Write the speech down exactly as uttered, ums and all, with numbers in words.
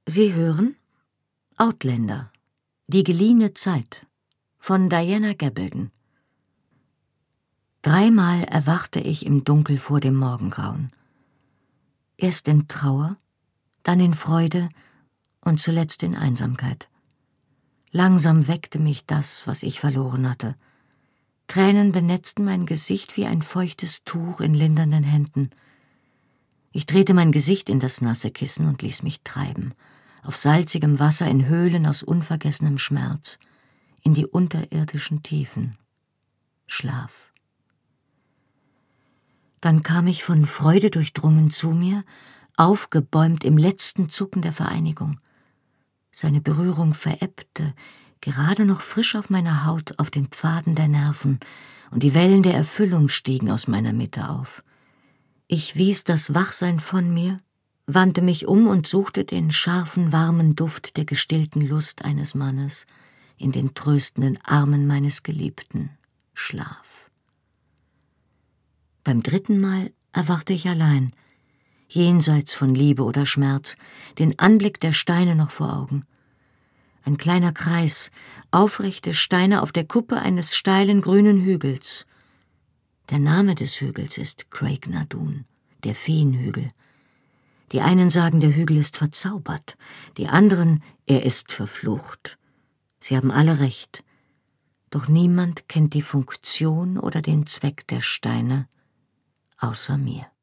Sie hören Outlander, die geliehene Zeit von Diana Gabaldon. Dreimal erwachte ich im Dunkel vor dem Morgengrauen. Erst in Trauer, dann in Freude und zuletzt in Einsamkeit. Langsam weckte mich das, was ich verloren hatte. Tränen benetzten mein Gesicht wie ein feuchtes Tuch in lindernden Händen. Ich drehte mein Gesicht in das nasse Kissen und ließ mich treiben, auf salzigem Wasser in Höhlen aus unvergessenem Schmerz, in die unterirdischen Tiefen. Schlaf. Dann kam ich von Freude durchdrungen zu mir, aufgebäumt im letzten Zucken der Vereinigung. Seine Berührung verebbte, gerade noch frisch auf meiner Haut, auf den Pfaden der Nerven, und die Wellen der Erfüllung stiegen aus meiner Mitte auf. Ich wies das Wachsein von mir, wandte mich um und suchte den scharfen, warmen Duft der gestillten Lust eines Mannes in den tröstenden Armen meines Geliebten. Schlaf. Beim dritten Mal erwachte ich allein, jenseits von Liebe oder Schmerz, den Anblick der Steine noch vor Augen. Ein kleiner Kreis, aufrechte Steine auf der Kuppe eines steilen grünen Hügels. Der Name des Hügels ist Craig na Dun, der Feenhügel. Die einen sagen, der Hügel ist verzaubert, die anderen, er ist verflucht. Sie haben alle recht, doch niemand kennt die Funktion oder den Zweck der Steine außer mir.